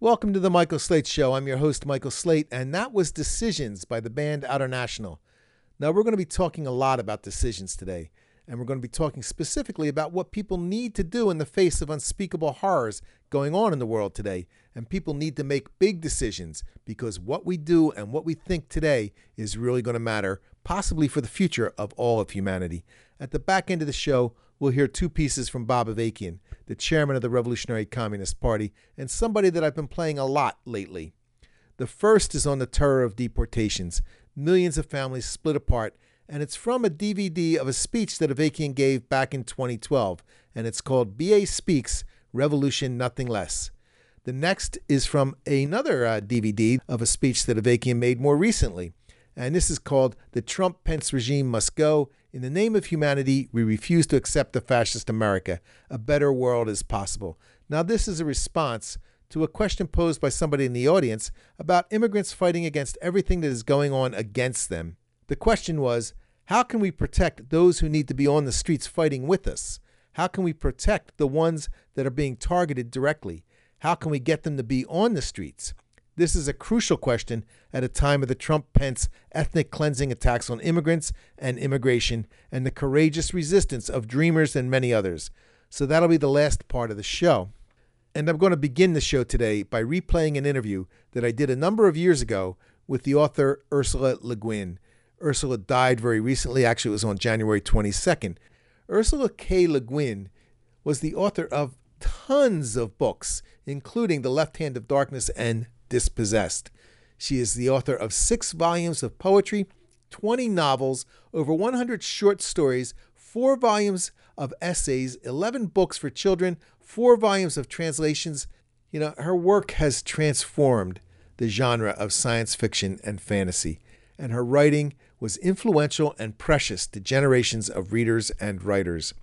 Welcome to the Michael Slate Show. I'm your host, Michael Slate, and that was Decisions by the band Outer National. Now, we're going to be talking a lot about decisions today, and we're going to be talking specifically about what people need to do in the face of unspeakable horrors going on in the world today. And people need to make big decisions because what we do and what we think today is really going to matter, possibly for the future of all of humanity. At the back end of the show, we'll hear two pieces from Bob Avakian, the chairman of the Revolutionary Communist Party, and somebody that I've been playing a lot lately. The first is on the terror of deportations, millions of families split apart, and it's from a DVD of a speech that Avakian gave back in 2012, and it's called BA Speaks, Revolution Nothing Less. The next is from another DVD of a speech that Avakian made more recently, and this is called The Trump-Pence Regime Must Go. In the name of humanity, we refuse to accept a fascist America. A better world is possible. Now, this is a response to a question posed by somebody in the audience about immigrants fighting against everything that is going on against them. The question was, how can we protect those who need to be on the streets fighting with us? How can we protect the ones that are being targeted directly? How can we get them to be on the streets? This is a crucial question at a time of the Trump-Pence ethnic cleansing attacks on immigrants and immigration and the courageous resistance of dreamers and many others. So that'll be the last part of the show. And I'm going to begin the show today by replaying an interview that I did a number of years ago with the author Ursula Le Guin. Ursula died very recently. Actually, it was on January 22nd. Ursula K. Le Guin was the author of tons of books, including The Left Hand of Darkness and Dispossessed. She is the author of 6 volumes of poetry, 20 novels, over 100 short stories, 4 volumes of essays, 11 books for children, 4 volumes of translations. You know, her work has transformed the genre of science fiction and fantasy, and her writing was influential and precious to generations of readers and writers.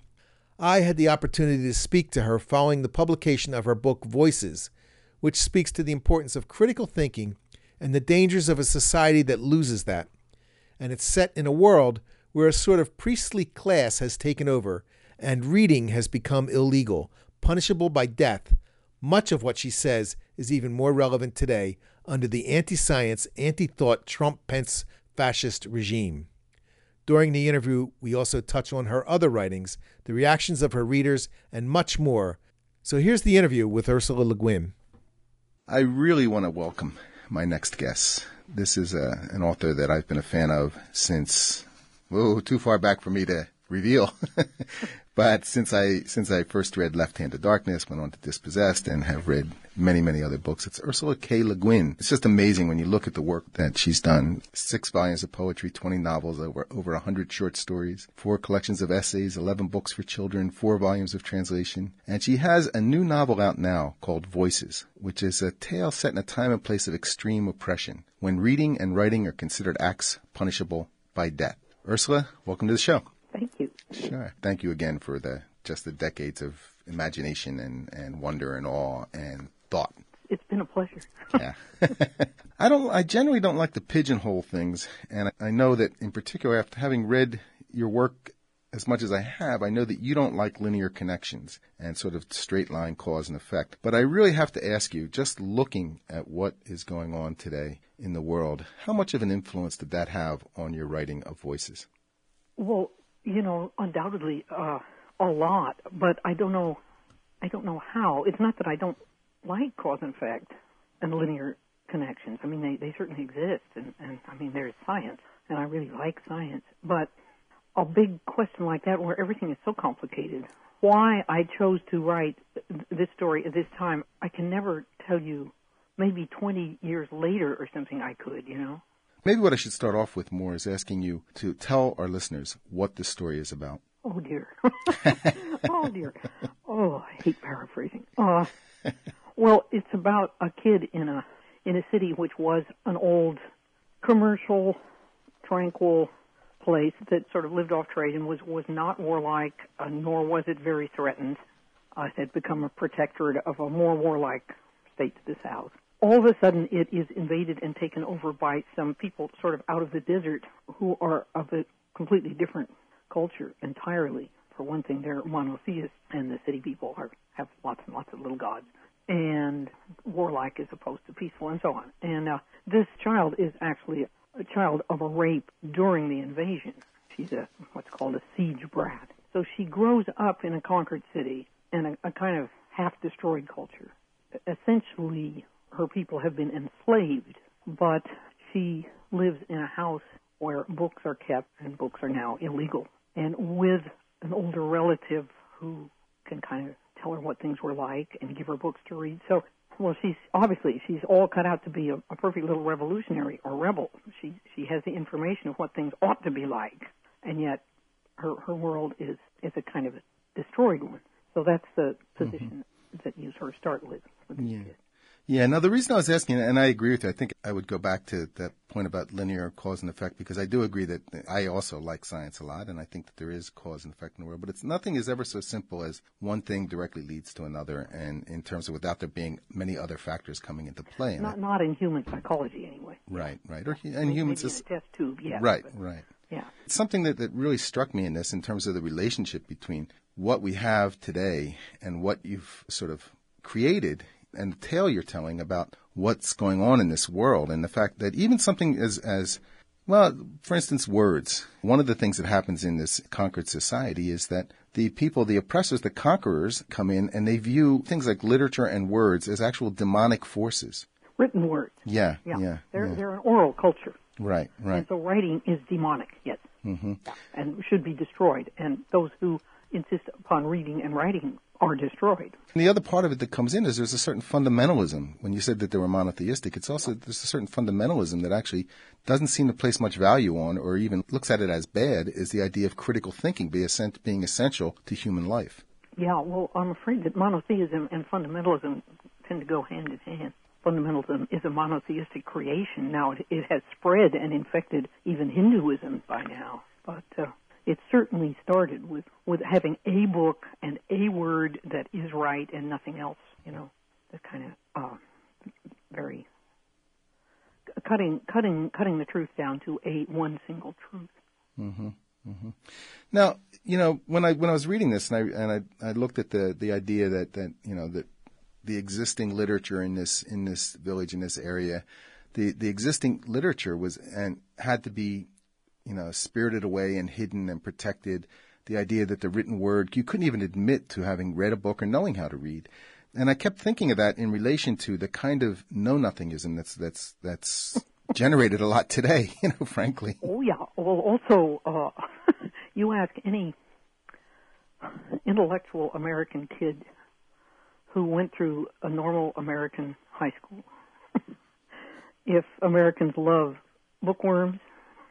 I had the opportunity to speak to her following the publication of her book Voices, which speaks to the importance of critical thinking and the dangers of a society that loses that. And it's set in a world where a sort of priestly class has taken over and reading has become illegal, punishable by death. Much of what she says is even more relevant today under the anti-science, anti-thought Trump-Pence fascist regime. During the interview, we also touch on her other writings, the reactions of her readers, and much more. So here's the interview with Ursula Le Guin. I really want to welcome my next guest. This is an author that I've been a fan of since, too far back for me to reveal. But since I first read Left Hand of Darkness, went on to Dispossessed, and have read many, many other books, it's Ursula K. Le Guin. It's just amazing when you look at the work that she's done. 6 volumes of poetry, 20 novels, over 100 short stories, 4 collections of essays, 11 books for children, 4 volumes of translation. And she has a new novel out now called Voices, which is a tale set in a time and place of extreme oppression, when reading and writing are considered acts punishable by death. Ursula, welcome to the show. Thank you. Sure. Thank you again for the decades of imagination and wonder and awe and thought. It's been a pleasure. Yeah. I generally don't like to pigeonhole things, and I know that in particular, after having read your work as much as I have, I know that you don't like linear connections and sort of straight line cause and effect. But I really have to ask you, just looking at what is going on today in the world, how much of an influence did that have on your writing of Voices? Well, undoubtedly a lot, but I don't know how. It's not that I don't like cause and effect and linear connections. I mean, they certainly exist, and I mean, there's science, and I really like science. But a big question like that, where everything is so complicated, why I chose to write this story at this time, I can never tell you. Maybe 20 years later or something I could, Maybe what I should start off with more is asking you to tell our listeners what this story is about. Oh, dear. Oh, dear. Oh, I hate paraphrasing. Well, it's about a kid in a city which was an old commercial, tranquil place that sort of lived off trade and was not warlike, nor was it very threatened. It had become a protectorate of a more warlike state to the south. All of a sudden, it is invaded and taken over by some people sort of out of the desert who are of a completely different culture entirely. For one thing, they're monotheists, and the city people have lots and lots of little gods. And warlike as opposed to peaceful, and so on. And this child is actually a child of a rape during the invasion. She's what's called a siege brat. So she grows up in a conquered city and a kind of half-destroyed culture. Essentially, her people have been enslaved, but she lives in a house where books are kept, and books are now illegal, and with an older relative who can kind of tell her what things were like and give her books to read. So, well, she's all cut out to be a perfect little revolutionary or rebel. She has the information of what things ought to be like, and yet her world is a kind of a destroyed one. So that's the position that you sort of start with this kid. Yeah, now the reason I was asking, and I agree with you, I think I would go back to that point about linear cause and effect, because I do agree that I also like science a lot, and I think that there is cause and effect in the world, but nothing is ever so simple as one thing directly leads to another, and in terms of without there being many other factors coming into play. Not in human psychology, anyway. Right. And humans is a test tube, yeah. Right. Yeah. It's something that really struck me in this in terms of the relationship between what we have today and what you've sort of created and the tale you're telling about what's going on in this world, and the fact that even something as well, for instance, words. One of the things that happens in this conquered society is that the people, the oppressors, the conquerors, come in and they view things like literature and words as actual demonic forces. Written words. Yeah. They're an oral culture. Right. And so writing is demonic, yes. Mm-hmm. And should be destroyed. And those who insist upon reading and writing are destroyed. And the other part of it that comes in is there's a certain fundamentalism. When you said that they were monotheistic, it's also there's a certain fundamentalism that actually doesn't seem to place much value on, or even looks at it as bad, is the idea of critical thinking being essential to human life. Yeah, well, I'm afraid that monotheism and fundamentalism tend to go hand in hand. Fundamentalism is a monotheistic creation. Now, it has spread and infected even Hinduism by now, but it certainly started with having a book and a word that is right and nothing else, the kind of very cutting the truth down to one single truth. Mm-hmm. Mm-hmm. Now, when I was reading this and I looked at the idea that that the existing literature in this village, in this area, the existing literature was and had to be spirited away and hidden and protected. The idea that the written word, you couldn't even admit to having read a book or knowing how to read. And I kept thinking of that in relation to the kind of know-nothingism that's generated a lot today, frankly. Oh, yeah. Well, also, you ask any intellectual American kid who went through a normal American high school if Americans love bookworms.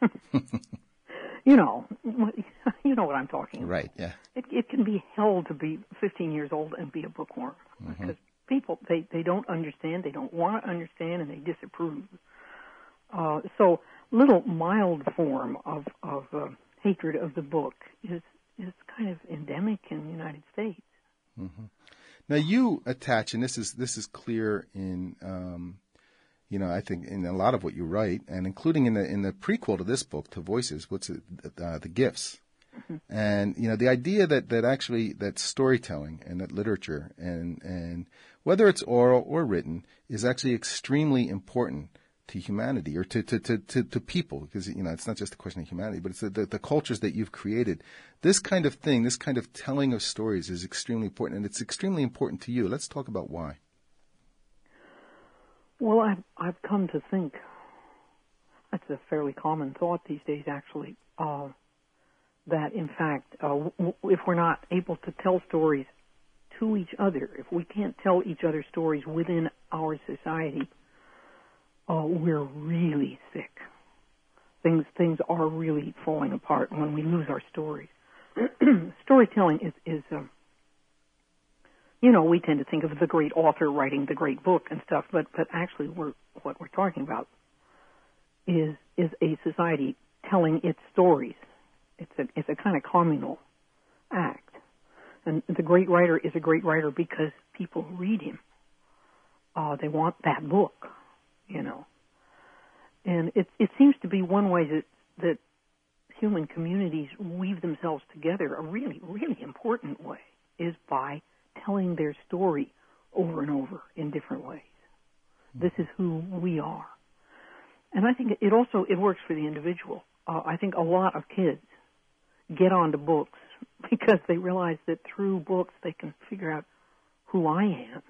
You know what I'm talking about. Right, yeah. It can be hell to be 15 years old and be a bookworm, because people, they don't understand, they don't want to understand, and they disapprove. So little mild form of hatred of the book is kind of endemic in the United States. Mm-hmm. Now you attach, and this is clear in I think in a lot of what you write, and including in the prequel to this book, to Voices, the gifts, and the idea that actually that storytelling and that literature and whether it's oral or written is actually extremely important to humanity, or to people, because it's not just a question of humanity, but it's the cultures that you've created. This kind of thing, this kind of telling of stories is extremely important, and it's extremely important to you. Let's talk about why. Well, I've come to think that's a fairly common thought these days, actually, that in fact, if we're not able to tell stories to each other, if we can't tell each other stories within our society, we're really sick. Things are really falling apart when we lose our stories. Storytelling is we tend to think of the great author writing the great book and stuff, but actually what we're talking about is a society telling its stories. It's a kind of communal act. And the great writer is a great writer because people read him. They want that book, And it seems to be one way that human communities weave themselves together, a really, really important way, is by telling their story over and over in different ways. This is who we are. And I think it works for the individual. I think a lot of kids get onto books because they realize that through books they can figure out who I am.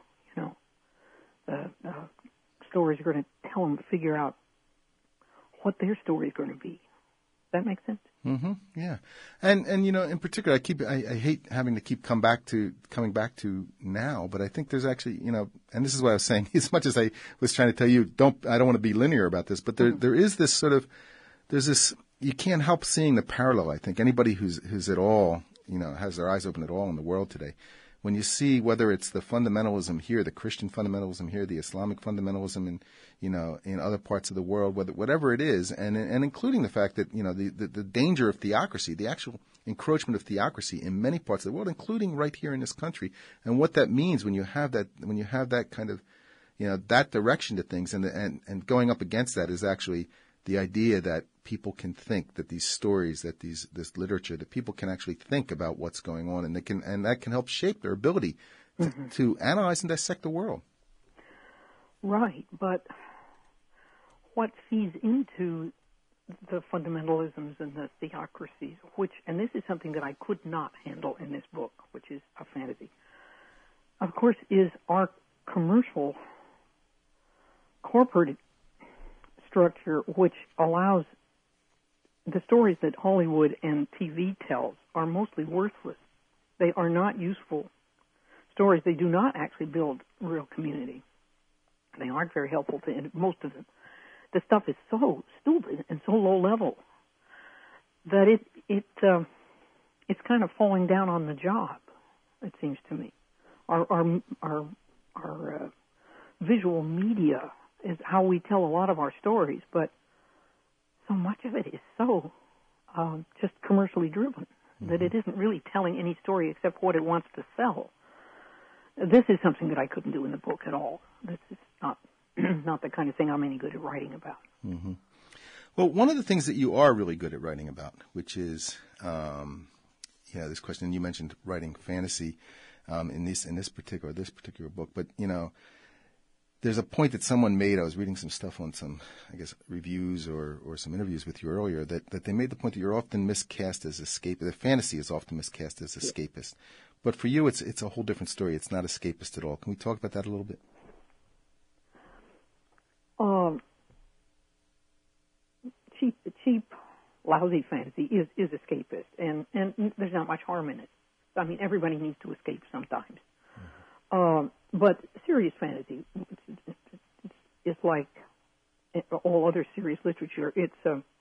Stories are going to tell them to figure out what their story is going to be. Does that make sense? Mm-hmm. Yeah. And in particular, I hate having to keep coming back to now, but I think there's actually, and this is what I was saying, as much as I was trying to tell you, I don't want to be linear about this, but there is this sort of, there's this, you can't help seeing the parallel, I think. Anybody who's at all, has their eyes open at all in the world today, when you see whether it's the fundamentalism here, the Christian fundamentalism here, the Islamic fundamentalism in other parts of the world, whatever it is, and including the fact that, the danger of theocracy, the actual encroachment of theocracy in many parts of the world, including right here in this country, and what that means when you have that kind of, that direction to things, and going up against that is actually the idea that people can think, that these stories, that this literature, that people can actually think about what's going on, and that can help shape their ability to analyze and dissect the world. Right, but what feeds into the fundamentalisms and the theocracies, and this is something that I could not handle in this book, which is a fantasy, of course, is our commercial corporate structure, which allows the stories that Hollywood and TV tells are mostly worthless. They are not useful stories. They do not actually build real community. They aren't very helpful to most of them. The stuff is so stupid and so low level that it's kind of falling down on the job, it seems to me. Our visual media is how we tell a lot of our stories, but so much of it is so just commercially driven that it isn't really telling any story except what it wants to sell. This is something that I couldn't do in the book at all. This is not the kind of thing I'm any good at writing about. Mm-hmm. Well, one of the things that you are really good at writing about, which is, this question, you mentioned writing fantasy in this particular book, but there's a point that someone made. I was reading some stuff on some, I guess, reviews or some interviews with you earlier that they made the point that you're often miscast as escapist. The fantasy is often miscast as escapist, but for you, it's a whole different story. It's not escapist at all. Can we talk about that a little bit? Cheap, lousy fantasy is escapist, and there's not much harm in it. I mean, everybody needs to escape sometimes. But serious fantasy, it's like all other serious literature. It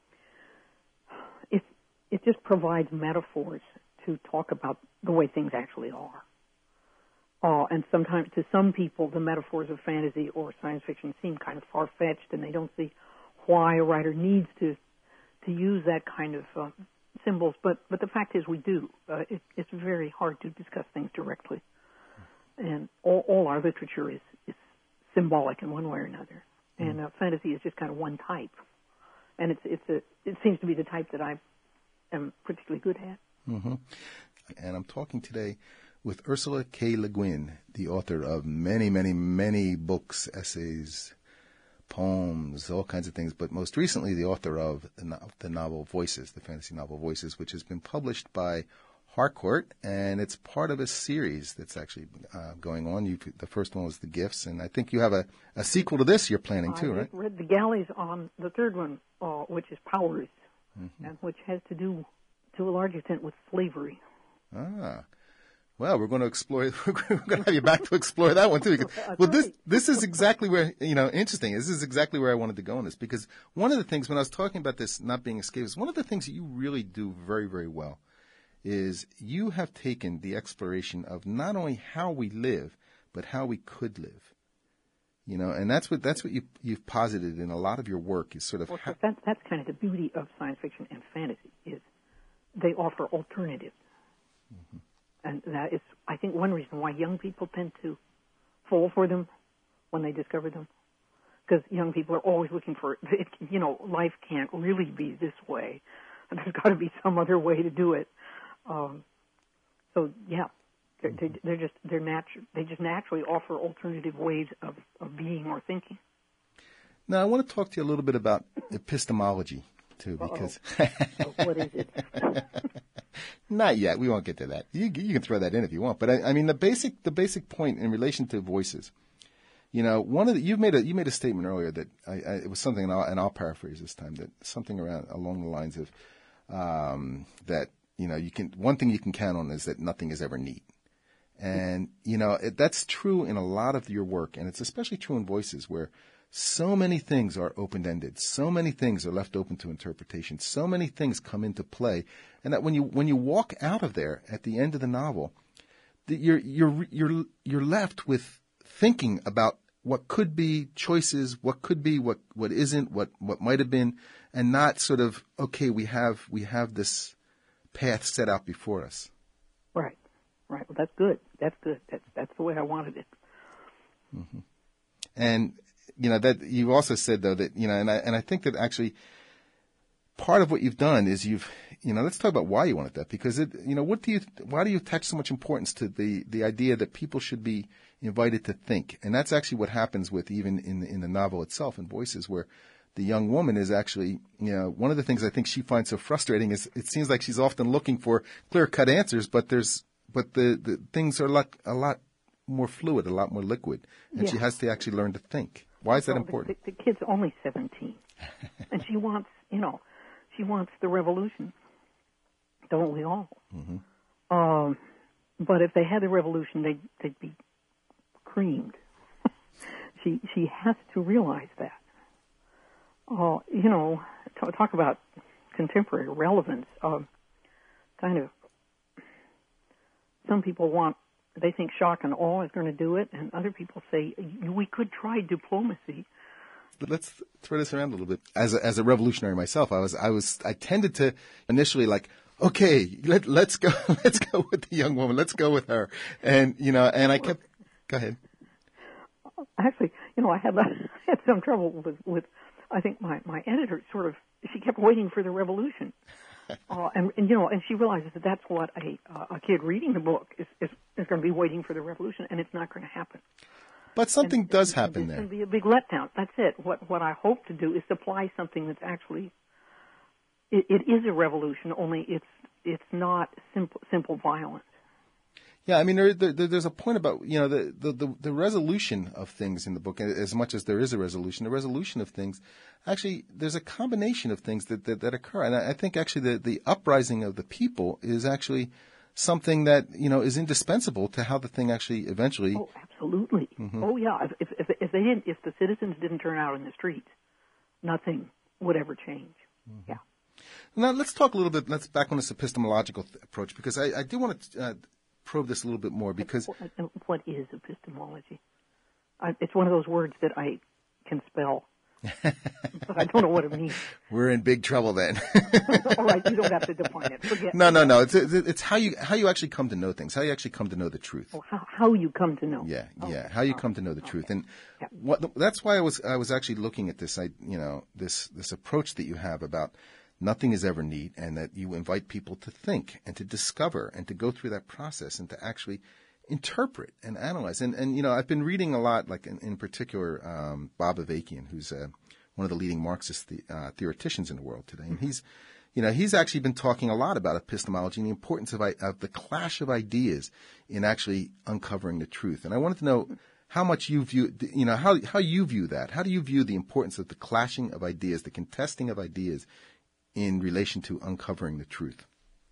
just provides metaphors to talk about the way things actually are. And sometimes, to some people, the metaphors of fantasy or science fiction seem kind of far-fetched, and they don't see why a writer needs to use that kind of symbols. But the fact is, we do. It's very hard to discuss things directly. And all our literature is symbolic in one way or another. And fantasy is just kind of one type. And it seems to be the type that I am particularly good at. Mm-hmm. And I'm talking today with Ursula K. Le Guin, the author of many, many, many books, essays, poems, all kinds of things, but most recently the author of the novel Voices, the fantasy novel Voices, which has been published by Harcourt, and it's part of a series that's actually going on. The first one was The Gifts, and I think you have a sequel to this you're planning too, right? I read The Galleys on the third one, which is Powers, and which has to do, to a large extent, with slavery. Ah. Well, we're going to explore. We're going to have you back to explore that one too. Because, this is exactly where interesting. This is exactly where I wanted to go in this, because one of the things when I was talking about this not being escapist, one of the things that you really do very, very well is you have taken the exploration of not only how we live, but how we could live. And that's what you've posited in a lot of your work is sort of. Well, that's kind of the beauty of science fiction and fantasy is they offer alternatives. Mm-hmm. And that is, I think, one reason why young people tend to fall for them when they discover them. Because young people are always looking for, life can't really be this way. There's got to be some other way to do it. They just naturally offer alternative ways of being or thinking. Now, I want to talk to you a little bit about epistemology, too, because... What is it? Not yet. We won't get to that. You can throw that in if you want. But I mean, the basic point in relation to voices, you made a statement earlier that it was something, and I'll paraphrase this time, that something along the lines of that one thing you can count on is that nothing is ever neat. And, that's true in a lot of your work, and it's especially true in voices where so many things are open-ended, so many things are left open to interpretation, so many things come into play, and that when you walk out of there at the end of the novel, you're left with thinking about what could be choices, what could be, what isn't, what might have been, and not sort of, okay, we have this path set out before us. Right. Well, that's good. That's the way I wanted it. Mm-hmm. And that you also said though that and I think that actually part of what you've done is let's talk about why you wanted that, because why do you attach so much importance to the idea that people should be invited to think? And that's actually what happens with even in the novel itself, in Voices, where the young woman is actually, one of the things I think she finds so frustrating is it seems like she's often looking for clear-cut answers, but the things are a lot more fluid, a lot more liquid, and she has to actually learn to think. Why is that important? The kid's only 17, and she wants the revolution. Don't we all? Mm-hmm. But if they had the revolution, they'd be creamed. She has to realize that. Talk about contemporary relevance. Kind of, some people they think shock and awe is going to do it, and other people say we could try diplomacy. But let's throw this around a little bit. As a revolutionary myself, I tended to initially okay, let's go with the young woman, let's go with her, and I kept. Go ahead. Actually, I had some trouble with I think my editor she kept waiting for the revolution. And she realizes that that's what a kid reading the book is going to be waiting for the revolution, and it's not going to happen. But something does happen there. It's going to be a big letdown. That's it. What I hope to do is supply something that's actually it is a revolution, only it's not simple violence. Yeah, I mean, there's a point about the resolution of things in the book. As much as there is a resolution, the resolution of things, actually, there's a combination of things that occur, and I think actually the uprising of the people is actually something that is indispensable to how the thing actually eventually. Oh, absolutely. Mm-hmm. Oh, yeah. If the citizens didn't turn out in the streets, nothing would ever change. Mm-hmm. Yeah. Now let's talk a little bit. Let's back on this epistemological approach, because I do want to. Probe this a little bit more, because what is epistemology? It's one of those words that I can spell, but I don't know what it means. We're in big trouble then. All right, you don't have to define it. Forget. No. It's how you actually come to know things, how you actually come to know the truth. Oh, how you come to know. Yeah. How you come to know the truth, and that's why I was actually looking at this. This approach that you have about. Nothing is ever neat, and that you invite people to think and to discover and to go through that process and to actually interpret and analyze. And I've been reading a lot, like in particular, Bob Avakian, who's one of the leading Marxist theoreticians in the world today. And he's actually been talking a lot about epistemology and the importance of the clash of ideas in actually uncovering the truth. And I wanted to know how much you view, how you view that. How do you view the importance of the clashing of ideas, the contesting of ideas in relation to uncovering the truth?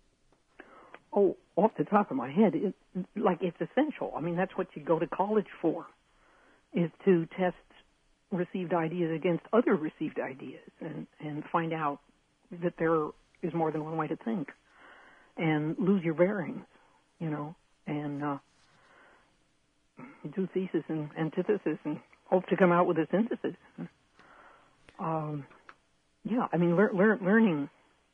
Oh, off the top of my head, it's essential. I mean, that's what you go to college for, is to test received ideas against other received ideas and find out that there is more than one way to think and lose your bearings, and do thesis and antithesis and hope to come out with a synthesis. Yeah, I mean, learning,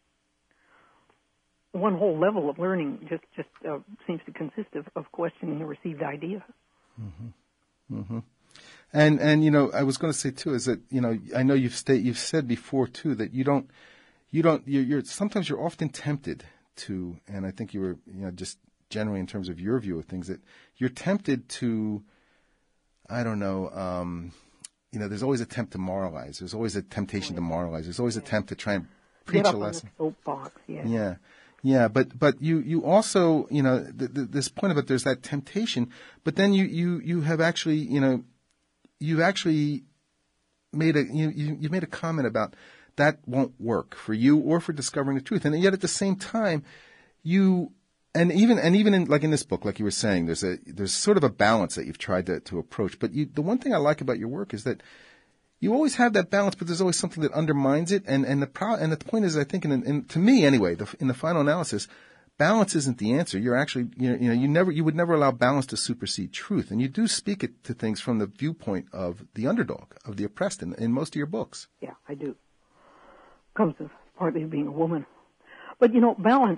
one whole level of learning just seems to consist of questioning a received idea. Mm-hmm. Mm-hmm. And I was going to say too is that I know you've said before too that you're sometimes you're often tempted to, and I think you were just generally in terms of your view of things, that you're tempted to, I don't know. there's always an attempt to moralize. There's always a temptation to moralize. There's always an attempt to try and preach a lesson. On the soapbox, yeah. Yeah. Yeah, but you also, this point about there's that temptation, but then you have actually, you've actually made you've made a comment about that won't work for you or for discovering the truth. And yet at the same time, and even in this book, like you were saying, there's sort of a balance that you've tried to approach. But the one thing I like about your work is that you always have that balance, but there's always something that undermines it. And the point is, I think, to me anyway, in the final analysis, balance isn't the answer. You're actually, you would never allow balance to supersede truth. And you do speak it to things from the viewpoint of the underdog, of the oppressed in most of your books. Yeah, I do. Comes to partly being a woman. But, balance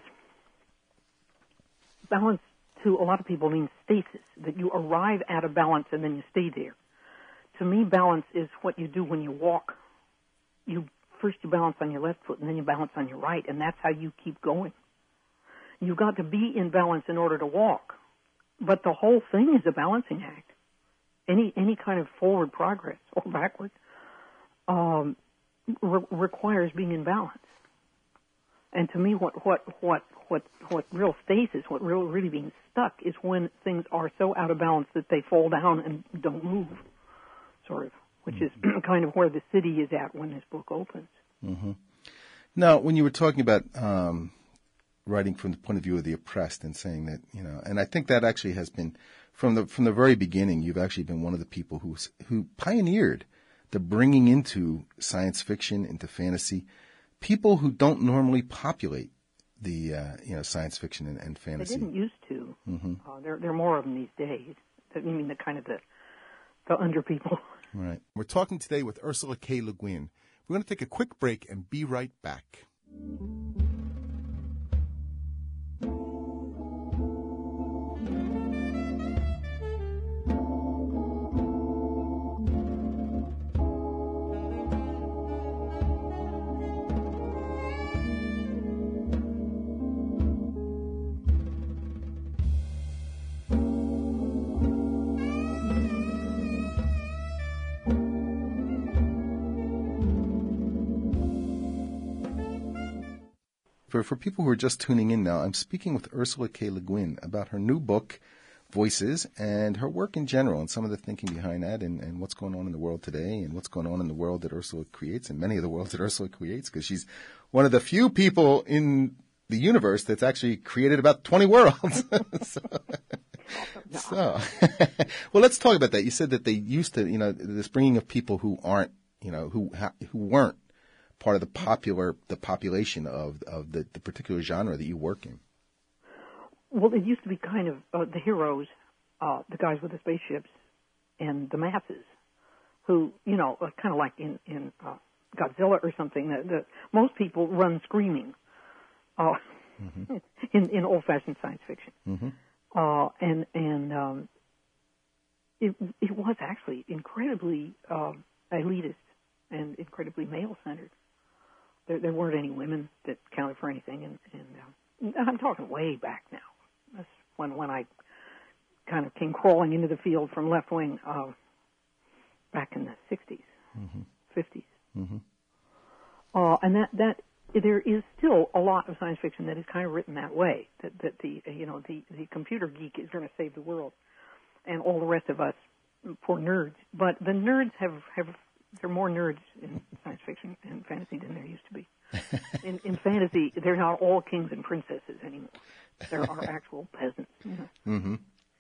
to a lot of people means stasis, that you arrive at a balance and then you stay there. To me, balance is what you do when you walk. First you balance on your left foot and then you balance on your right, and that's how you keep going. You've got to be in balance in order to walk. But the whole thing is a balancing act. Any kind of forward progress or backward requires being in balance. And to me, what real stasis, what really being stuck, is when things are so out of balance that they fall down and don't move, sort of, which is kind of where the city is at when this book opens. Mm-hmm. Now, when you were talking about writing from the point of view of the oppressed and saying that, and I think that actually has been from the very beginning. You've actually been one of the people who pioneered the bringing into science fiction, into fantasy, people who don't normally populate the science fiction and fantasy. They didn't used to. Mm-hmm. There are more of them these days. You mean the kind of the under people. Right. We're talking today with Ursula K. Le Guin. We're going to take a quick break and be right back. For people who are just tuning in now, I'm speaking with Ursula K. Le Guin about her new book, Voices, and her work in general, and some of the thinking behind that, and what's going on in the world today, and what's going on in the world that Ursula creates, and many of the worlds that Ursula creates, because she's one of the few people in the universe that's actually created about 20 worlds. So, well, let's talk about that. You said that they used to, this bringing of people who aren't, who weren't part of the population of the particular genre that you work in. Well, it used to be kind of the heroes, the guys with the spaceships, and the masses, who, kind of like in Godzilla or something. Most people run screaming Mm-hmm. in old-fashioned science fiction. Mm-hmm. It was actually incredibly elitist and incredibly male-centered. There weren't any women that counted for anything, and I'm talking way back now. That's when I kind of came crawling into the field from Left Wing back in the 60s, mm-hmm. 50s. Mm-hmm. And that there is still a lot of science fiction that is kind of written that way, that the computer geek is going to save the world, and all the rest of us poor nerds. But the nerds have there are more nerds in science fiction and fantasy than there used to be. In fantasy, they're not all kings and princesses anymore. There are actual peasants. Mm-hmm.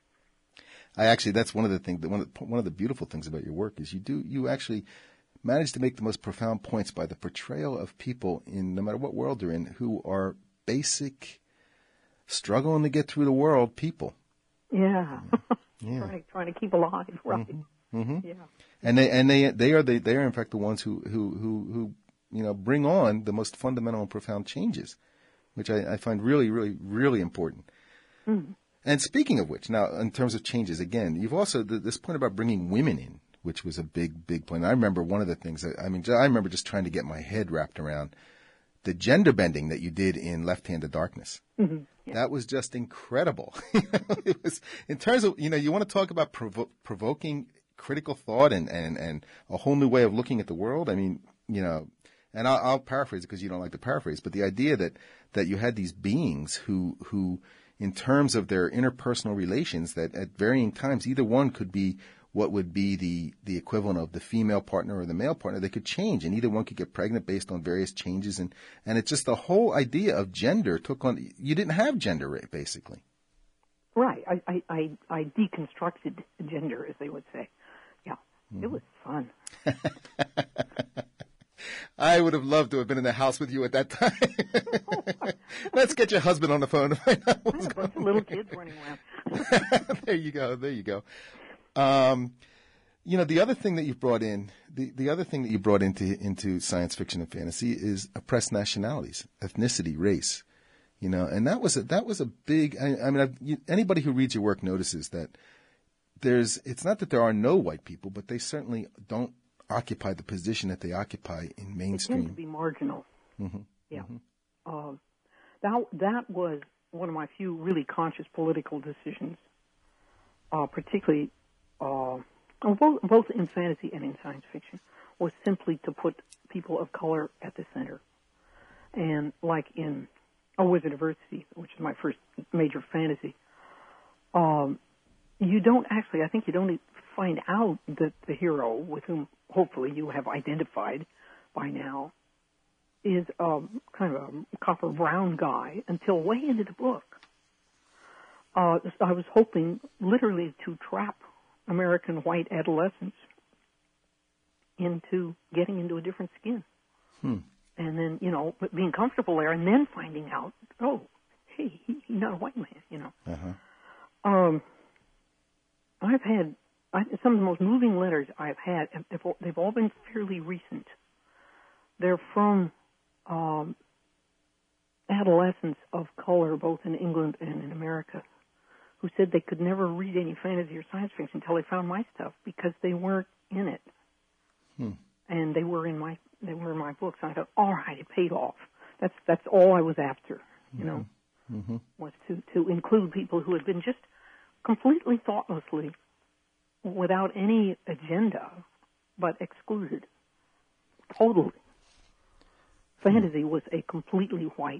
That's one of the things. One of the beautiful things about your work is you actually manage to make the most profound points by the portrayal of people in no matter what world they're in who are basic, struggling to get through the world people. Yeah. Yeah. Trying to keep alive, right? Mm-hmm. Mm-hmm. Yeah. And they are in fact the ones who bring on the most fundamental and profound changes, which I find really, really, really important. Mm-hmm. And speaking of which, now in terms of changes, again, you've also this point about bringing women in, which was a big, big point. I remember one of the things I remember just trying to get my head wrapped around the gender bending that you did in Left Hand of Darkness. Mm-hmm. Yeah. That was just incredible. It was, in terms of, you want to talk about provoking critical thought and a whole new way of looking at the world. I mean, and I'll paraphrase it because you don't like to paraphrase, but the idea that you had these beings who in terms of their interpersonal relations, that at varying times either one could be what would be the equivalent of the female partner or the male partner. They could change, and either one could get pregnant based on various changes. And it's just the whole idea of gender took on. You didn't have gender, basically. Right. I deconstructed gender, as they would say. Yeah. It was fun. I would have loved to have been in the house with you at that time. Let's get your husband on the phone to find out what's a bunch of little kids running around. There you go. The other thing that you brought in, the other thing that you brought into science fiction and fantasy is oppressed nationalities, ethnicity, race. And that was a big. Anybody who reads your work notices that it's not that there are no white people, but they certainly don't occupy the position that they occupy in mainstream. They tend to be marginal. Mm-hmm. Yeah. Mm-hmm. That was one of my few really conscious political decisions, particularly both in fantasy and in science fiction, was simply to put people of color at the center. And like in A Wizard of Earthsea, which is my first major fantasy, you don't find out that the hero, with whom hopefully you have identified by now, is kind of a copper brown guy until way into the book. I was hoping literally to trap American white adolescents into getting into a different skin. And then, being comfortable there and then finding out, oh, hey, he's not a white man, Uh-huh. I've had some of the most moving letters I've had, they've all been fairly recent. They're from adolescents of color, both in England and in America, who said they could never read any fantasy or science fiction until they found my stuff because they weren't in it. And they were in my books. And I thought, all right, it paid off. That's all I was after, was to include people who had been just completely thoughtlessly, without any agenda, but excluded. Totally. Fantasy was a completely white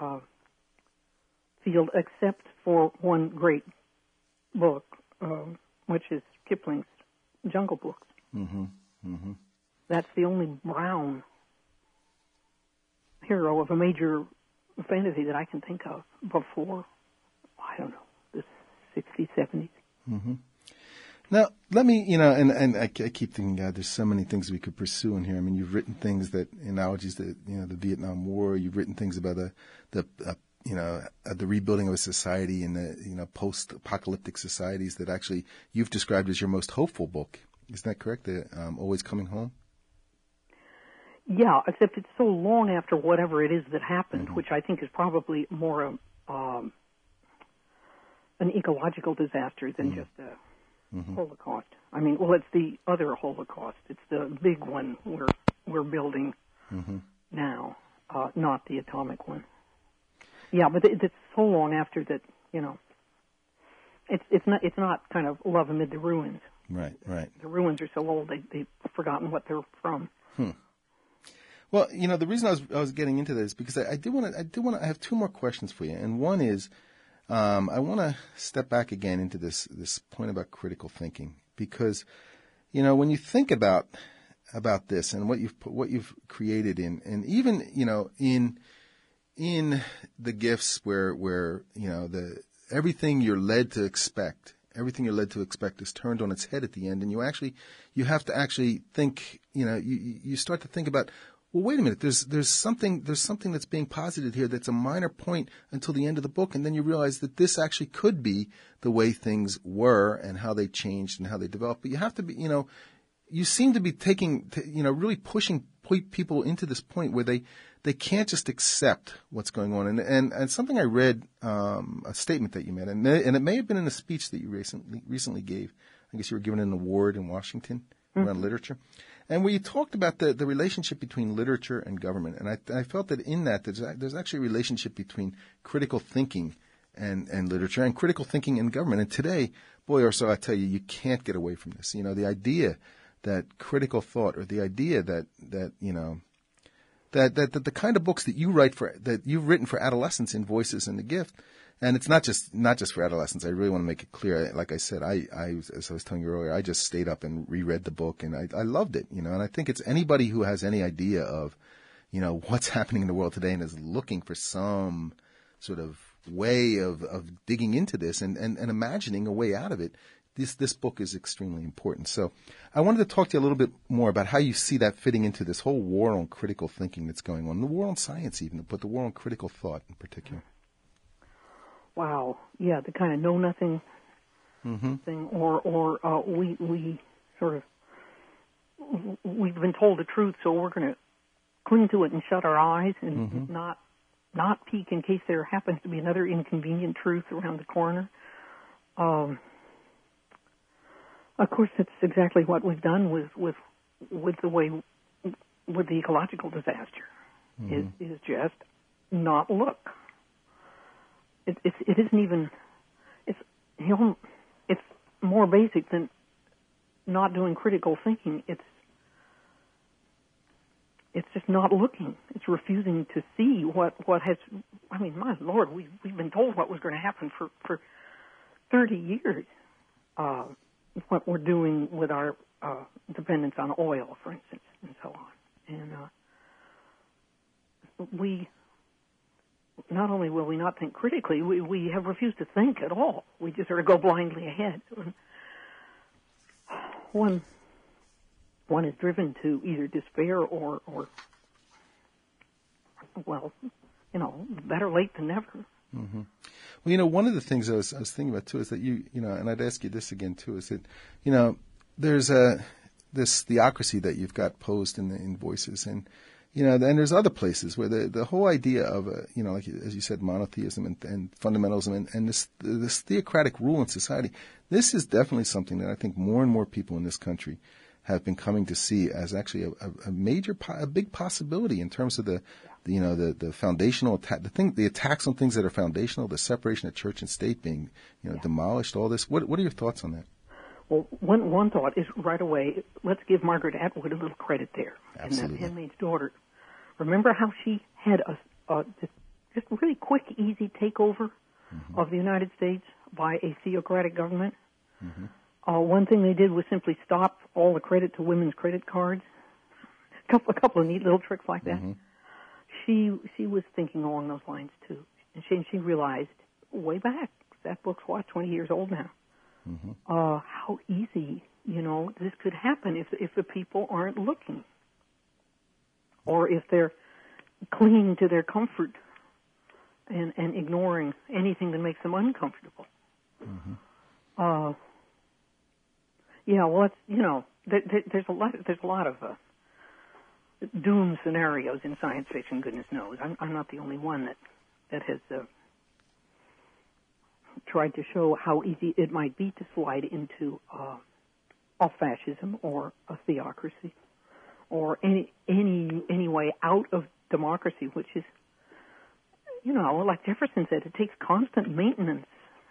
field, except for one great book, which is Kipling's Jungle Books. Mm-hmm. Mm-hmm. That's the only brown hero of a major fantasy that I can think of before, I don't know, the 60s, 70s. Mm-hmm. Now, let me, and I keep thinking, God, there's so many things we could pursue in here. I mean, you've written things analogies to, the Vietnam War. You've written things about the rebuilding of a society and the, post-apocalyptic societies that actually you've described as your most hopeful book. Isn't that correct? The Always Coming Home? Yeah, except it's so long after whatever it is that happened, which I think is probably more an ecological disaster than just a Holocaust. I mean, well, it's the other Holocaust. It's the big one we're building now, not the atomic one. Yeah, but it's so long after that, it's not kind of love amid the ruins. Right. The ruins are so old they've forgotten what they're from. Well, the reason I was getting into this is because I have two more questions for you, and one is, I want to step back again into this point about critical thinking, because, when you think about this and what you've created and even, in the gifts where everything you're led to expect is turned on its head at the end, and you have to actually think, you start to think about, well, wait a minute, there's something that's being posited here that's a minor point until the end of the book, and then you realize that this actually could be the way things were and how they changed and how they developed. But you have to be, you seem to be really pushing people into this point where they can't just accept what's going on. And something I read, a statement that you made, and it may have been in a speech that you recently gave. I guess you were given an award in Washington around literature. And where you talked about the relationship between literature and government. And I felt that in that there's actually a relationship between critical thinking and literature, and critical thinking and government. And today, boy, or so I tell you, you can't get away from this. The idea that critical thought, or the idea that the kind of books that you've written for adolescents in Voices and the Gift, and it's not just for adolescents. I really want to make it clear. Like I said, as I was telling you earlier, I just stayed up and reread the book, and I loved it. And I think it's anybody who has any idea of, what's happening in the world today and is looking for some sort of way of digging into this and imagining a way out of it. This book is extremely important. So I wanted to talk to you a little bit more about how you see that fitting into this whole war on critical thinking that's going on, the war on science even, but the war on critical thought in particular. Wow. Yeah, the kind of know-nothing thing, or we've been told the truth, so we're going to cling to it and shut our eyes and not peek in case there happens to be another inconvenient truth around the corner. Of course, that's exactly what we've done with the ecological disaster. Is just not look. It isn't even. It's more basic than not doing critical thinking. It's just not looking. It's refusing to see what has. I mean, my Lord, we've been told what was going to happen for 30 years. What we're doing with our dependence on oil, for instance, and so on. And we not only will we not think critically, we have refused to think at all. We just sort of go blindly ahead. One is driven to either despair or better late than never. Mm-hmm. Well, one of the things I was thinking about too is that and I'd ask you this again too, is that there's this theocracy that you've got posed in Voices, and then there's other places where the whole idea of like as you said, monotheism and fundamentalism and this theocratic rule in society. This is definitely something that I think more and more people in this country have been coming to see as actually a big possibility in terms of the foundational attack, the attacks on things that are foundational, the separation of church and state being demolished. All this. What are your thoughts on that? Well, one thought is right away. Let's give Margaret Atwood a little credit there. Absolutely. And that Handmaid's Daughter. Remember how she had a just really quick, easy takeover of the United States by a theocratic government. Mm-hmm. One thing they did was simply stop all the credit to women's credit cards. A couple of neat little tricks like that. Mm-hmm. She was thinking along those lines too, and she realized way back, that book's 20 years old now. Mm-hmm. How easy this could happen if the people aren't looking, or if they're clinging to their comfort and ignoring anything that makes them uncomfortable. Mm-hmm. Well, there's a lot of doom scenarios in science fiction. Goodness knows, I'm not the only one that has tried to show how easy it might be to slide into a fascism or a theocracy or any way out of democracy, which is, like Jefferson said, it takes constant maintenance,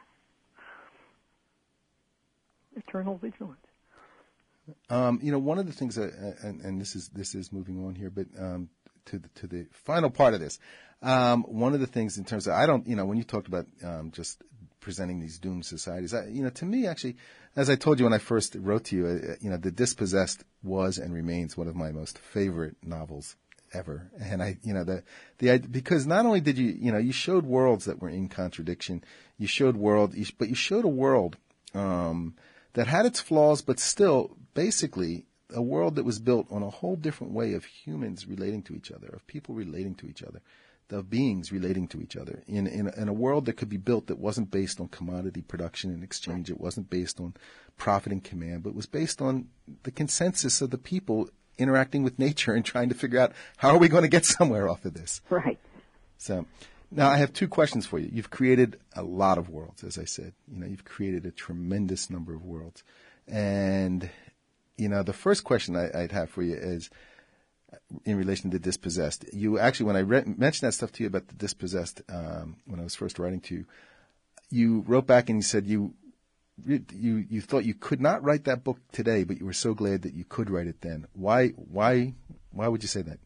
eternal vigilance. One of the things and this is moving on here, but to the final part of this, one of the things in terms of when you talked about just presenting these doomed societies, to me actually, as I told you when I first wrote to you, The Dispossessed was and remains one of my most favorite novels ever. And because not only did you showed worlds that were in contradiction, but you showed a world that had its flaws, but still basically a world that was built on a whole different way of humans relating to each other, of people relating to each other, of beings relating to each other, in a world that could be built that wasn't based on commodity production and exchange. It wasn't based on profit and command, but was based on the consensus of the people interacting with nature and trying to figure out how are we going to get somewhere off of this. Right. So now I have two questions for you. You've created a lot of worlds, as I said. You've created a tremendous number of worlds. And, the first question I'd have for you is in relation to Dispossessed. You actually, when I mentioned that stuff to you about the Dispossessed, when I was first writing to you, you wrote back and you said you you thought you could not write that book today, but you were so glad that you could write it then. Why would you say that?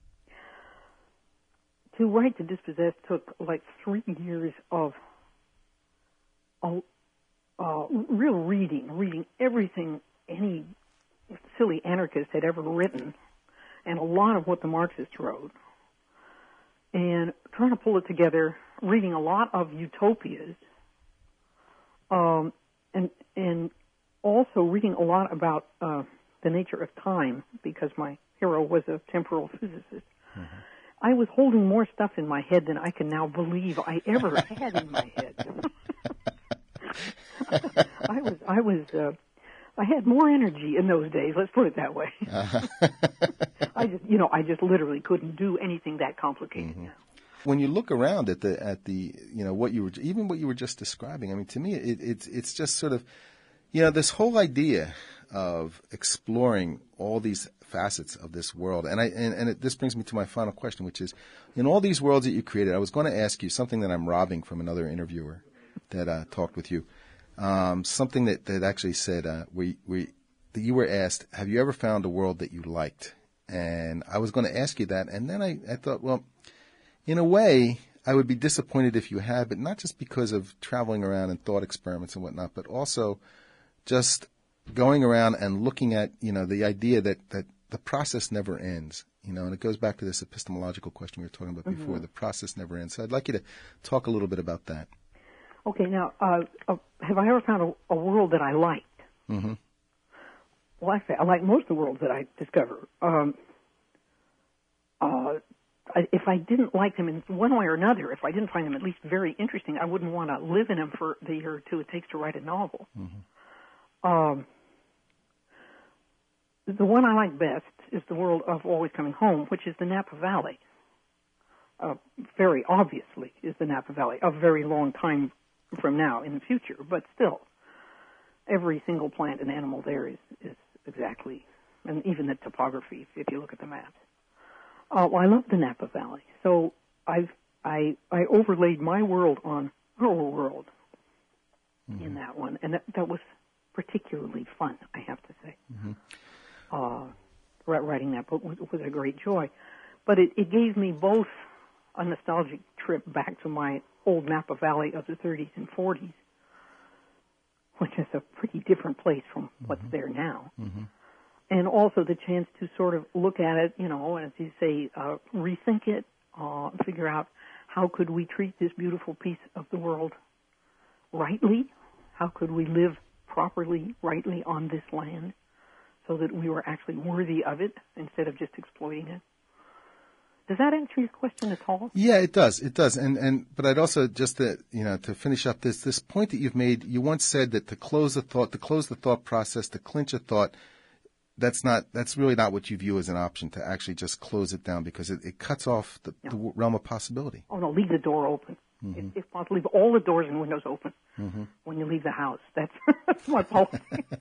To write The Dispossessed took like 3 years of real reading everything any silly anarchist had ever written, and a lot of what the Marxists wrote, and trying to pull it together, reading a lot of utopias, and also reading a lot about the nature of time, because my hero was a temporal physicist. Mm-hmm. I was holding more stuff in my head than I can now believe I ever had in my head. I had more energy in those days. Let's put it that way. I just literally couldn't do anything that complicated. Mm-hmm. When you look around at the what you were just describing, I mean, to me, it's just sort of, this whole idea of exploring all these facets of this world. And this brings me to my final question, which is, in all these worlds that you created, I was going to ask you something that I'm robbing from another interviewer that talked with you. Something that actually said, that you were asked, have you ever found a world that you liked? And I was going to ask you that. And then I thought, well, in a way, I would be disappointed if you had, but not just because of traveling around and thought experiments and whatnot, but also just going around and looking at, the idea that the process never ends, and it goes back to this epistemological question we were talking about before. The process never ends. So I'd like you to talk a little bit about that. Okay, now, have I ever found a world that I liked? Mm-hmm. Well, I like most of the worlds that I discover. If I didn't like them in one way or another, if I didn't find them at least very interesting, I wouldn't want to live in them for the year or two it takes to write a novel. Mm-hmm. The one I like best is the world of Always Coming Home, which is the Napa Valley. Very obviously is the Napa Valley, a very long time from now in the future, but still, every single plant and animal there is exactly, and even the topography, if you look at the maps. Well, I love the Napa Valley, so I overlaid my world on her world in that one, and that was particularly fun, I have to say. Mm-hmm. Writing that book was a great joy, but it gave me both a nostalgic trip back to my old Napa Valley of the 30s and 40s, which is a pretty different place from what's there now. Mm-hmm. And also the chance to sort of look at it, as you say, rethink it, figure out how could we treat this beautiful piece of the world rightly? How could we live properly, rightly on this land so that we were actually worthy of it instead of just exploiting it? Does that answer your question at all? Yeah, it does. It does. But I'd also just to finish up this point that you've made. You once said that to close the thought process, to clinch a thought, that's really not what you view as an option, to actually just close it down, because it cuts off the realm of possibility. Oh no, leave the door open. Mm-hmm. If possible, leave all the doors and windows open when you leave the house. That's my policy.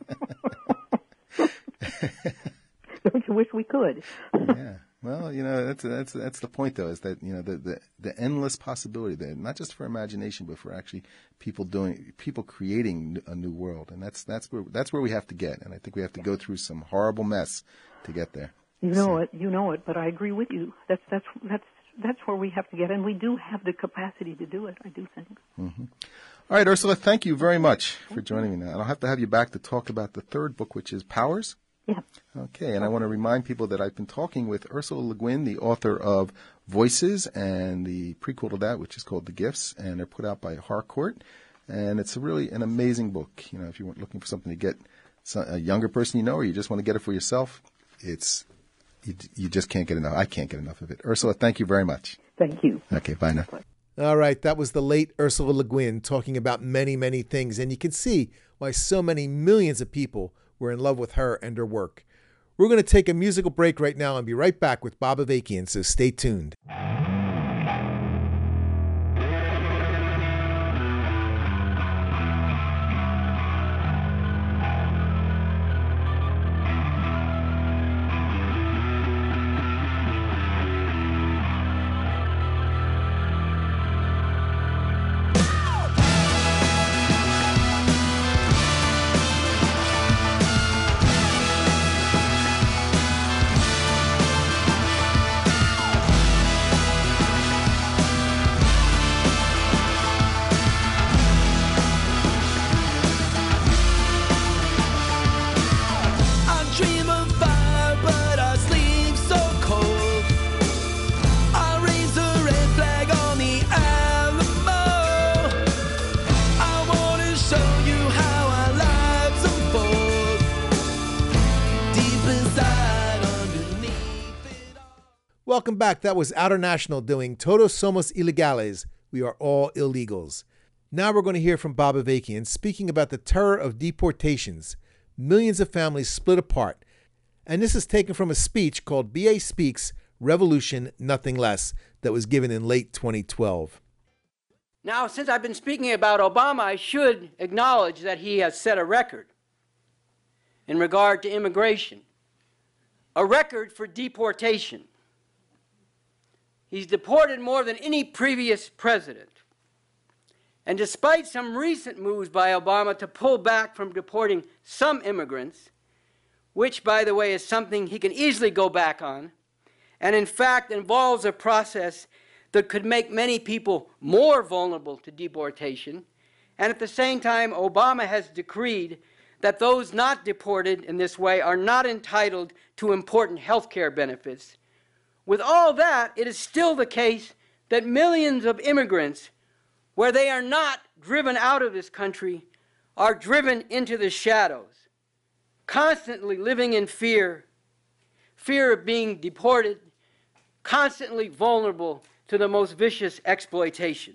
Don't you wish we could? Yeah. Well, that's the point, though, is that the endless possibility there, not just for imagination, but for actually people creating a new world, and that's where we have to get, and I think we have to go through some horrible mess to get there. You know it, but I agree with you. That's where we have to get, and we do have the capacity to do it. I do think. Mm-hmm. All right, Ursula, thank you very much for joining me now. And I'll have to have you back to talk about the third book, which is Powers. Yeah. Okay, and I want to remind people that I've been talking with Ursula Le Guin, the author of Voices, and the prequel to that, which is called The Gifts, and they're put out by Harcourt. And it's really an amazing book. If you weren't looking for something to get a younger person or you just want to get it for yourself, you just can't get enough. I can't get enough of it. Ursula, thank you very much. Thank you. Okay, bye now. All right, that was the late Ursula Le Guin talking about many, many things, and you can see why so many millions of people were in love with her and her work. We're going to take a musical break right now and be right back with Bob Avakian, so stay tuned. Welcome back. That was Outer National doing Todos Somos Ilegales. We are all illegals. Now we're going to hear from Bob Avakian speaking about the terror of deportations. Millions of families split apart. And this is taken from a speech called BA Speaks, Revolution, Nothing Less, that was given in late 2012. Now, since I've been speaking about Obama, I should acknowledge that he has set a record in regard to immigration, a record for deportation. He's deported more than any previous president. And despite some recent moves by Obama to pull back from deporting some immigrants, which, by the way, is something he can easily go back on, and in fact involves a process that could make many people more vulnerable to deportation, and at the same time, Obama has decreed that those not deported in this way are not entitled to important health care benefits. With all that, it is still the case that millions of immigrants, where they are not driven out of this country, are driven into the shadows, constantly living in fear of being deported, constantly vulnerable to the most vicious exploitation.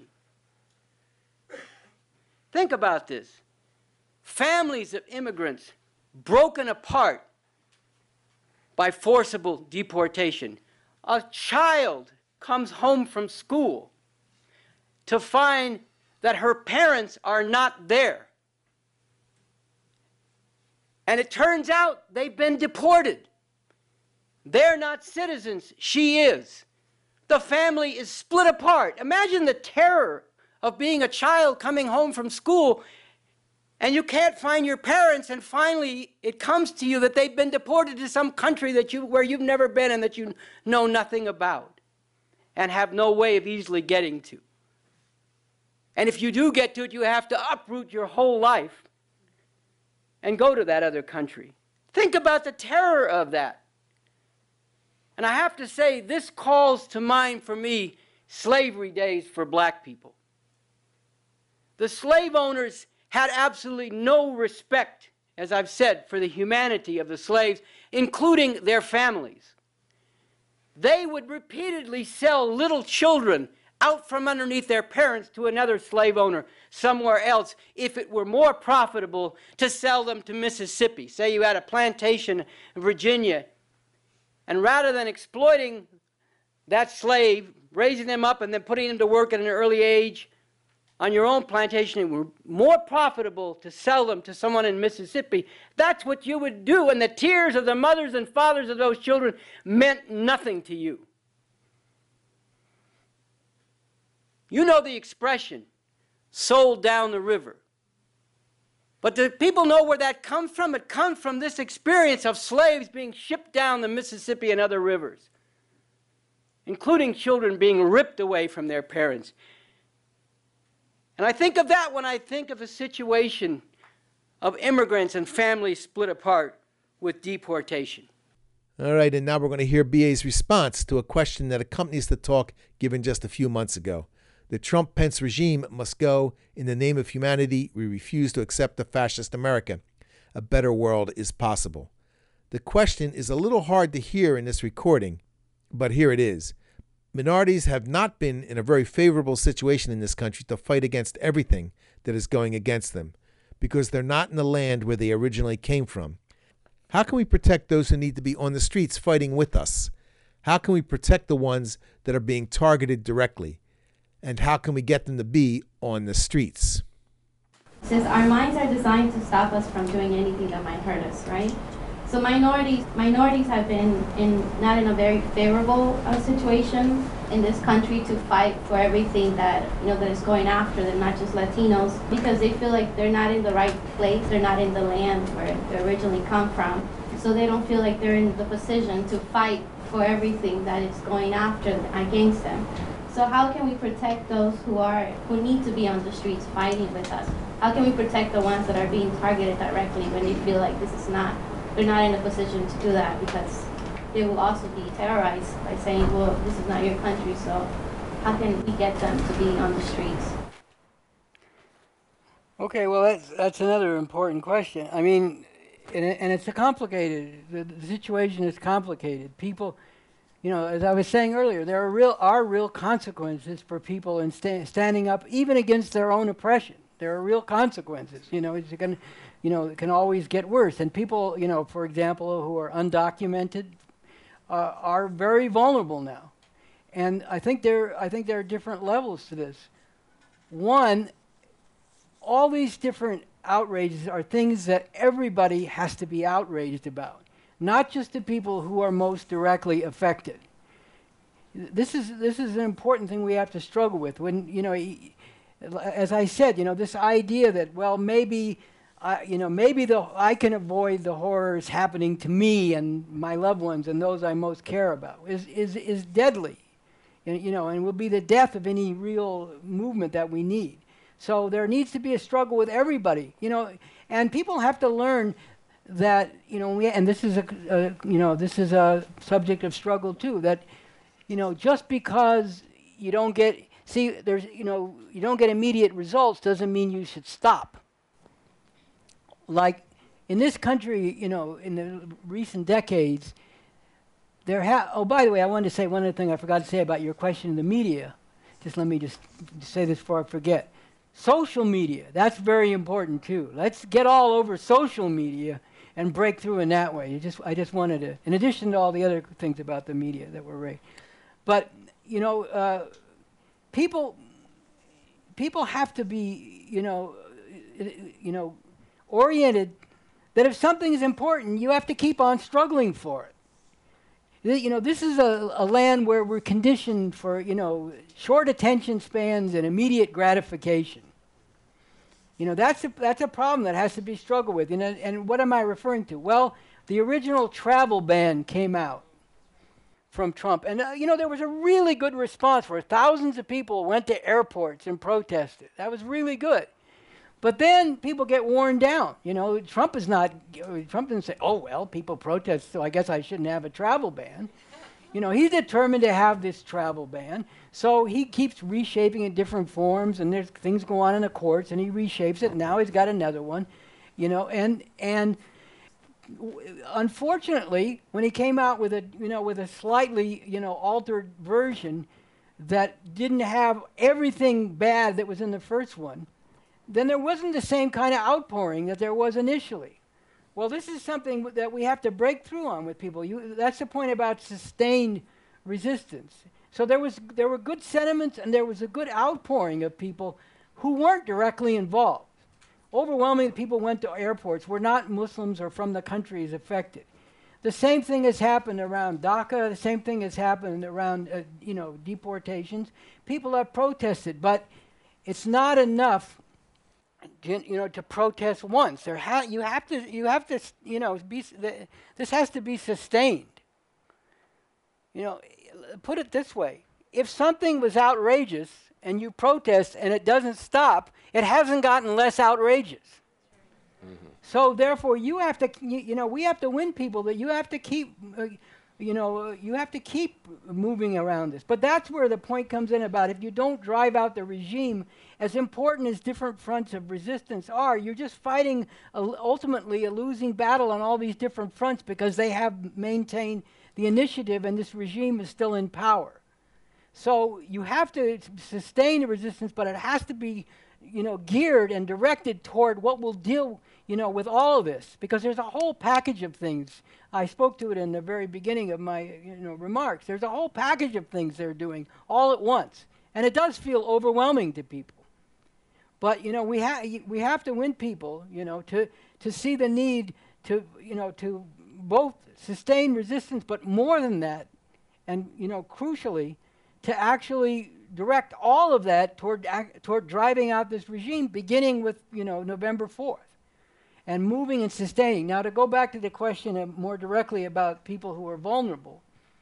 Think about this. Families of immigrants broken apart by forcible deportation. A child comes home from school to find that her parents are not there. And it turns out they've been deported. They're not citizens, she is. The family is split apart. Imagine the terror of being a child coming home from school and you can't find your parents, and finally it comes to you that they've been deported to some country where you've never been and that you know nothing about and have no way of easily getting to. And if you do get to it, you have to uproot your whole life and go to that other country. Think about the terror of that. And I have to say, this calls to mind for me slavery days for black people. The slave owners had absolutely no respect, as I've said, for the humanity of the slaves, including their families. They would repeatedly sell little children out from underneath their parents to another slave owner somewhere else if it were more profitable to sell them to Mississippi. Say you had a plantation in Virginia, and rather than exploiting that slave, raising them up and then putting them to work at an early age on your own plantation, it were more profitable to sell them to someone in Mississippi. That's what you would do, and the tears of the mothers and fathers of those children meant nothing to you. You know the expression, sold down the river. But do people know where that comes from? It comes from this experience of slaves being shipped down the Mississippi and other rivers, including children being ripped away from their parents. And I think of that when I think of a situation of immigrants and families split apart with deportation. All right, and now we're going to hear BA's response to a question that accompanies the talk given just a few months ago. The Trump-Pence regime must go. In the name of humanity, we refuse to accept a fascist America. A better world is possible. The question is a little hard to hear in this recording, but here it is. Minorities have not been in a very favorable situation in this country to fight against everything that is going against them, because they're not in the land where they originally came from. How can we protect those who need to be on the streets fighting with us? How can we protect the ones that are being targeted directly? And how can we get them to be on the streets? Since our minds are designed to stop us from doing anything that might hurt us, right? So minorities have been not in a very favorable situation in this country to fight for everything that that is going after them, not just Latinos, because they feel like they're not in the right place, they're not in the land where they originally come from, so they don't feel like they're in the position to fight for everything that is going after against them. So how can we protect those who need to be on the streets fighting with us? How can we protect the ones that are being targeted directly when they feel like they're not in a position to do that, because they will also be terrorized by saying, well, this is not your country, so how can we get them to be on the streets? Okay, well, that's another important question. I mean, and it's complicated. The situation is complicated. People, You know, as I was saying earlier, there are real consequences for people in standing up, even against their own oppression. There are real consequences. You know, it can always get worse. And people, you know, for example, who are undocumented, are very vulnerable now. And I think there are different levels to this. One, all these different outrages are things that everybody has to be outraged about, not just the people who are most directly affected. This is an important thing we have to struggle with. When, you know, as I said, you know, this idea that, well, maybe I can avoid the horrors happening to me and my loved ones and those I most care about is deadly, you know, and will be the death of any real movement that we need. So there needs to be a struggle with everybody, you know, and people have to learn that, you know, and this is a subject of struggle too, that, you know, just because you don't get immediate results doesn't mean you should stop. Like in this country, you know, in the recent decades, oh, by the way, I wanted to say one other thing I forgot to say about your question of the media. Let me say this before I forget. Social media, that's very important too. Let's get all over social media and break through in that way. I just wanted to, in addition to all the other things about the media that were raised. But, you know, people have to be, you know, oriented that if something is important, you have to keep on struggling for it. You know, this is a land where we're conditioned for, you know, short attention spans and immediate gratification. You know, that's a problem that has to be struggled with. And what am I referring to? Well, the original travel ban came out from Trump. And, you know, there was a really good response where thousands of people went to airports and protested. That was really good. But then people get worn down. You know, Trump didn't say, oh, well, people protest, so I guess I shouldn't have a travel ban. You know, he's determined to have this travel ban, so he keeps reshaping it in different forms, and there's things go on in the courts, and he reshapes it, and now he's got another one, you know, and unfortunately, when he came out with a slightly, you know, altered version that didn't have everything bad that was in the first one, then there wasn't the same kind of outpouring that there was initially. Well, this is something that we have to break through on with people. That's the point about sustained resistance. So there were good sentiments, and there was a good outpouring of people who weren't directly involved. Overwhelmingly, people went to airports were not Muslims or from the countries affected. The same thing has happened around DACA. The same thing has happened around, you know, deportations. People have protested, but it's not enough, you know, to protest once. You have to, you know, this has to be sustained. You know, put it this way: if something was outrageous and you protest and it doesn't stop, it hasn't gotten less outrageous. Mm-hmm. So therefore, you have to, you know, we have to win people. That you have to keep, you have to keep moving around this. But that's where the point comes in about if you don't drive out the regime, as important as different fronts of resistance are, you're just fighting ultimately a losing battle on all these different fronts because they have maintained the initiative and this regime is still in power. So you have to sustain the resistance, but it has to be, you know, geared and directed toward what will deal, you know, with all of this, because there's a whole package of things. I spoke to it in the very beginning of my, you know, remarks. There's a whole package of things they're doing all at once, and it does feel overwhelming to people. But, you know, we have to win people, you know, to see the need to, you know, to both sustain resistance, but more than that, and, you know, crucially, to actually direct all of that toward driving out this regime, beginning with, you know, November 4th, and moving and sustaining. Now, to go back to the question more directly about people who are vulnerable,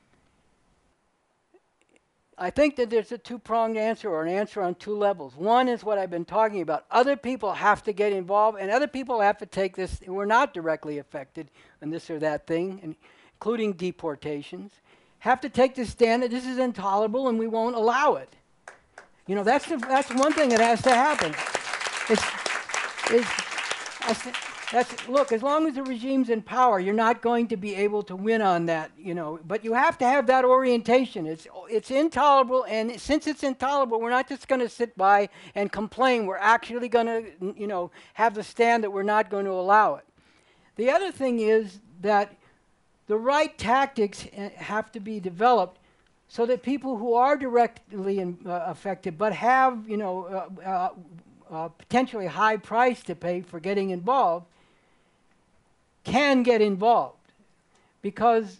I think that there's a two-pronged answer, or an answer on two levels. One is what I've been talking about. Other people have to get involved, and other people have to take this who are not directly affected in this or that thing, including deportations, have to take the stand that this is intolerable and we won't allow it. You know, that's one thing that has to happen. Look, as long as the regime's in power, you're not going to be able to win on that, But you have to have that orientation. It's intolerable, and since it's intolerable, we're not just going to sit by and complain. We're actually going to, have the stand that we're not going to allow it. The other thing is that the right tactics have to be developed so that people who are directly affected but have, potentially high price to pay for getting involved can get involved. Because,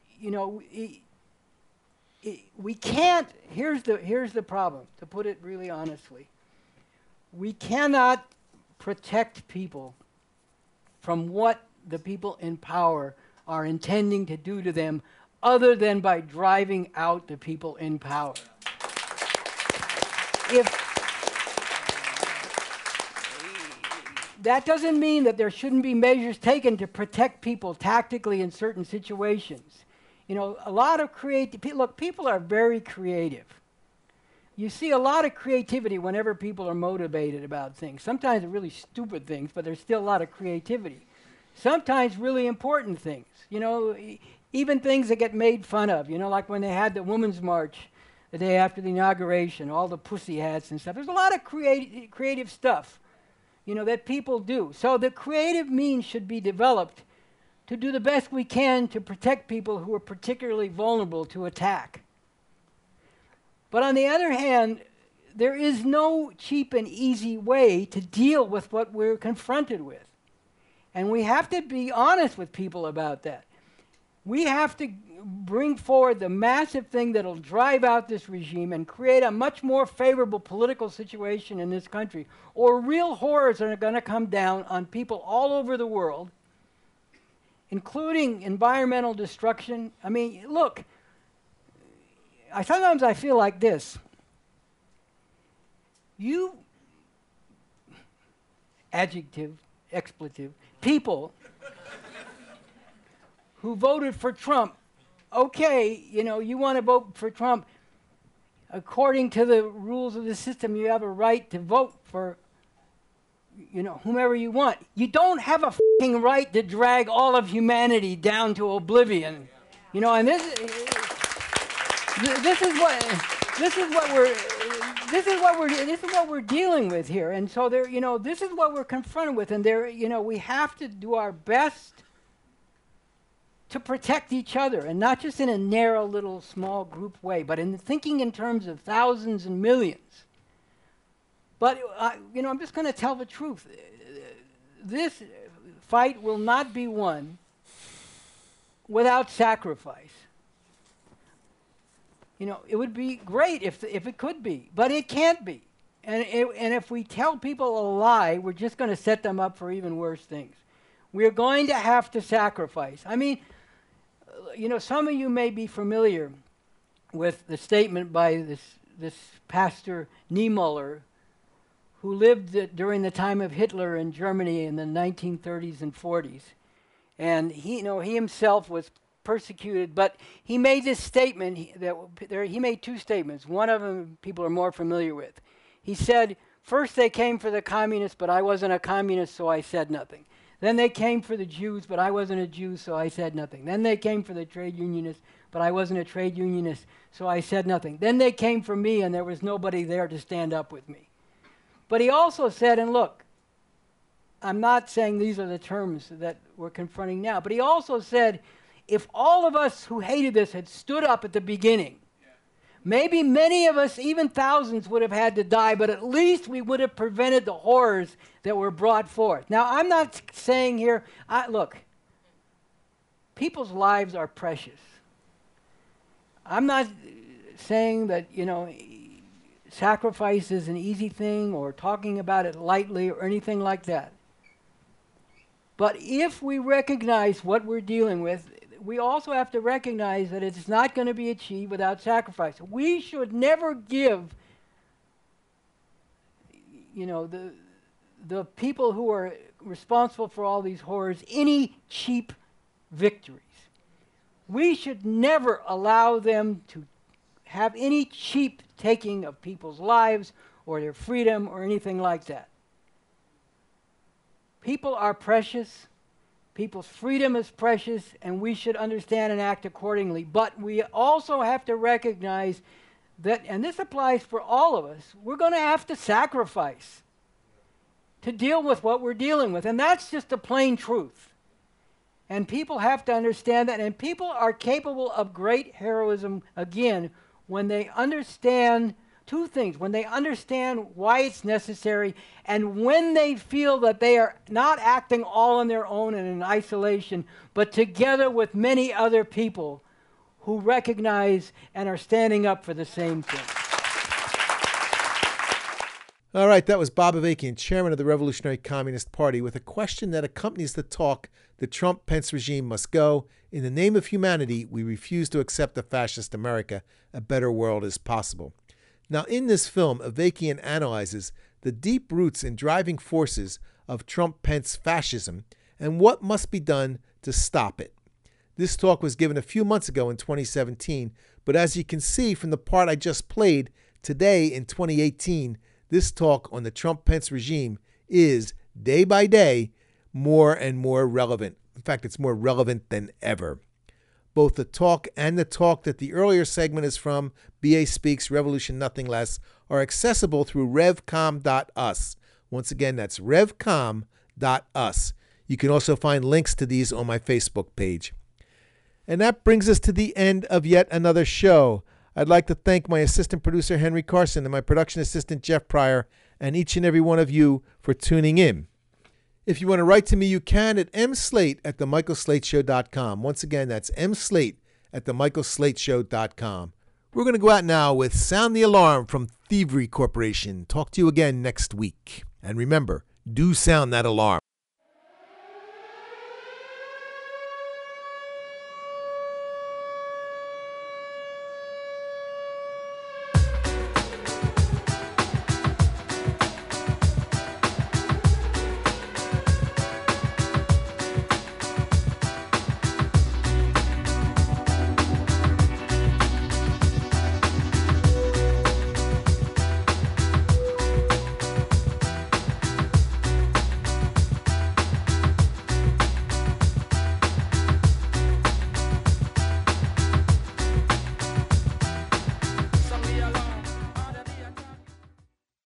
we can't, here's the problem, to put it really honestly. We cannot protect people from what the people in power are intending to do to them other than by driving out the people in power. That doesn't mean that there shouldn't be measures taken to protect people tactically in certain situations. A lot of look, people are very creative. You see a lot of creativity whenever people are motivated about things. Sometimes they're really stupid things, but there's still a lot of creativity. Sometimes really important things, even things that get made fun of, like when they had the Women's March the day after the inauguration, all the pussy hats and stuff. There's a lot of creative stuff, that people do. So the creative means should be developed to do the best we can to protect people who are particularly vulnerable to attack. But on the other hand, there is no cheap and easy way to deal with what we're confronted with. And we have to be honest with people about that. We have to bring forward the massive thing that'll drive out this regime and create a much more favorable political situation in this country, or real horrors are going to come down on people all over the world, including environmental destruction. I mean, look, sometimes I feel like this. You, adjective, expletive, people who voted for Trump, okay, you want to vote for Trump. According to the rules of the system, you have a right to vote for, whomever you want. You don't have a f***ing right to drag all of humanity down to oblivion. And this is what we're dealing with here. And so this is what we're confronted with. And we have to do our best to protect each other, and not just in a narrow little small group way, but in thinking in terms of thousands and millions. But I'm just going to tell the truth. This fight will not be won without sacrifice. It would be great if it could be, but it can't be. And if we tell people a lie, we're just going to set them up for even worse things. We're going to have to sacrifice. I mean, some of you may be familiar with the statement by this pastor Niemöller, who lived during the time of Hitler in Germany in the 1930s and 40s. And he himself was persecuted, but he made this statement. He made two statements. One of them people are more familiar with. He said, first they came for the communists, but I wasn't a communist, so I said nothing. Then they came for the Jews, but I wasn't a Jew, so I said nothing. Then they came for the trade unionists, but I wasn't a trade unionist, so I said nothing. Then they came for me, and there was nobody there to stand up with me. But he also said, and look, I'm not saying these are the terms that we're confronting now, but he also said, if all of us who hated this had stood up at the beginning, maybe many of us, even thousands, would have had to die, but at least we would have prevented the horrors that were brought forth. Now, I'm not saying here, look, people's lives are precious. I'm not saying that, sacrifice is an easy thing or talking about it lightly or anything like that. But if we recognize what we're dealing with, we also have to recognize that it's not going to be achieved without sacrifice. We should never give, the people who are responsible for all these horrors any cheap victories. We should never allow them to have any cheap taking of people's lives or their freedom or anything like that. People are precious. People's freedom is precious, and we should understand and act accordingly. But we also have to recognize that, and this applies for all of us, we're going to have to sacrifice to deal with what we're dealing with. And that's just the plain truth. And people have to understand that. And people are capable of great heroism, again, when they understand two things. When they understand why it's necessary, and when they feel that they are not acting all on their own and in isolation, but together with many other people who recognize and are standing up for the same thing. All right, that was Bob Avakian, chairman of the Revolutionary Communist Party, with a question that accompanies the talk: the Trump-Pence regime must go. In the name of humanity, we refuse to accept a fascist America. A better world is possible. Now, in this film, Avakian analyzes the deep roots and driving forces of Trump-Pence fascism and what must be done to stop it. This talk was given a few months ago in 2017, but as you can see from the part I just played, today in 2018, this talk on the Trump-Pence regime is, day by day, more and more relevant. In fact, it's more relevant than ever. Both the talk and the talk that the earlier segment is from, BA Speaks, Revolution Nothing Less, are accessible through revcom.us. Once again, that's revcom.us. You can also find links to these on my Facebook page. And that brings us to the end of yet another show. I'd like to thank my assistant producer, Henry Carson, and my production assistant, Jeff Pryor, and each and every one of you for tuning in. If you want to write to me, you can at mslate@themichaelslateshow.com. Once again, that's mslate@themichaelslateshow.com. We're going to go out now with Sound the Alarm from Thievery Corporation. Talk to you again next week. And remember, do sound that alarm.